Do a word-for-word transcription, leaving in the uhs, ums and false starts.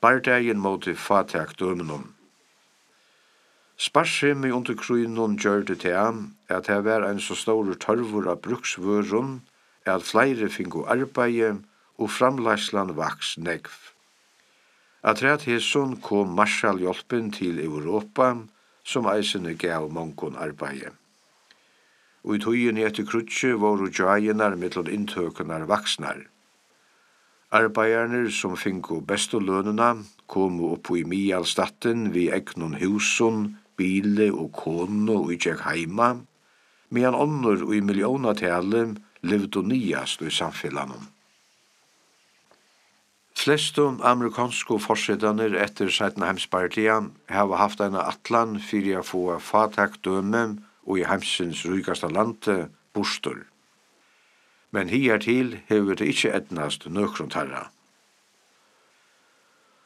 Bardagen mot fatak dømenum. Sparsemi under kruinun gjørde til at det var en så stor tørvur av bruksvørum at flere fingo arbeid og framleislan vaks negv. At rett hesson kom Marshallhjálpen til Europa, som eisene gav mongon arbeid. Og i tøyen etter krutje var jajenar mittlom inntøkunar vaksnar. Arbeiderne som fingo bestu lønuna kom opp i Mialstatten vi egnon husun, bile og kono og ikkje heima, medan ånder og i millionatale levde nyast i samfellanum. Flestum amerikanske forsedaner etter seitna heimspartian hava haft en atlan fyrir a få fatak døme og i heimsins rykasta lande bostur. Men hiertil hever det ikkje etnast nøkron tarra.